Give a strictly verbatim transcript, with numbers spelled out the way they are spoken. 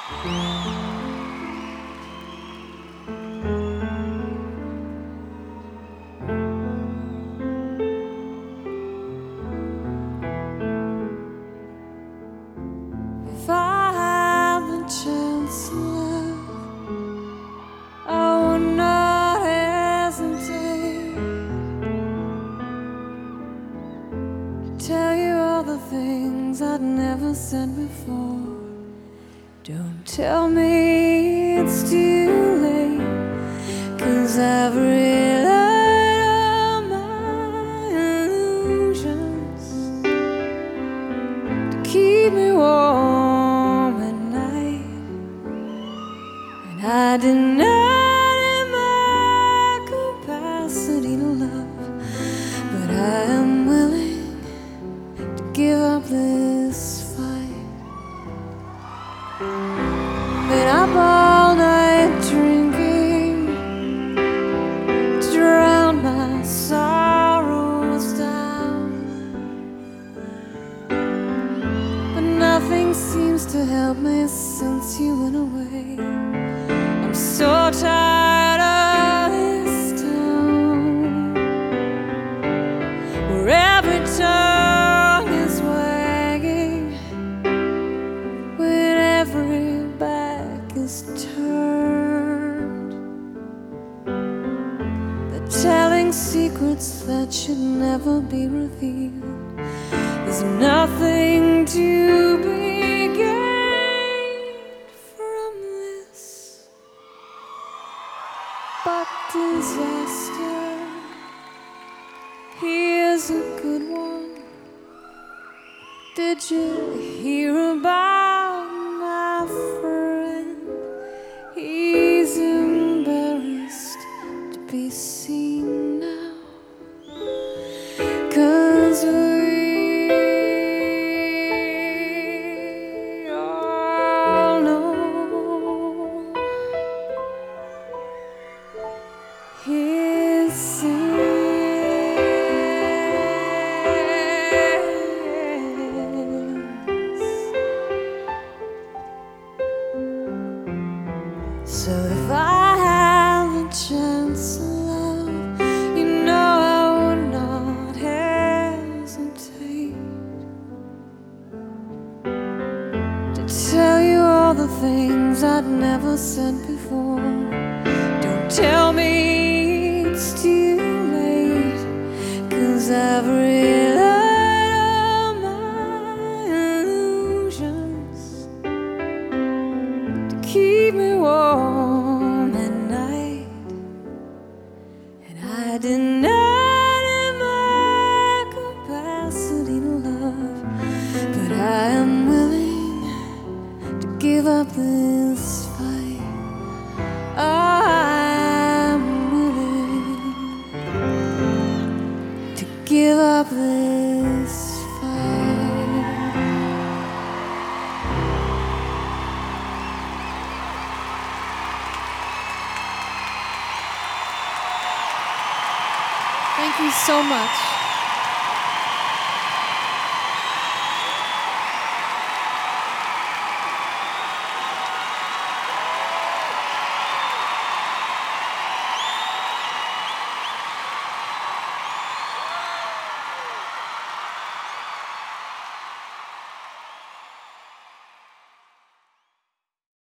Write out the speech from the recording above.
If I had the chance to love, I would not hesitate to tell you all the things I'd never said before. Don't tell me it's too late, 'cause I've relied on my illusions to keep me warm at night, and I denied my capacity to love, but I am willing to give up this fight. Been up all night drinking to drown my sorrows down, but nothing seems to help me since you went away. I'm so tired of this town, where every tongue is wagging when every back is turned. They're telling secrets that should never be revealed. There's nothing to be gained from this but disaster. Here's a good one. Did you hear about my friend? He's embarrassed to be seen now, 'cause we all know his sins. So if I had the chance to love, you know I would not hesitate to tell you all the things I'd never said before. Don't tell me it's too late, 'cause I've relied on my illusions to keep me warm at night, and I denied my capacity to love, but I am willing to give up this fight. I'm willing to give up this fight. Thank you so much.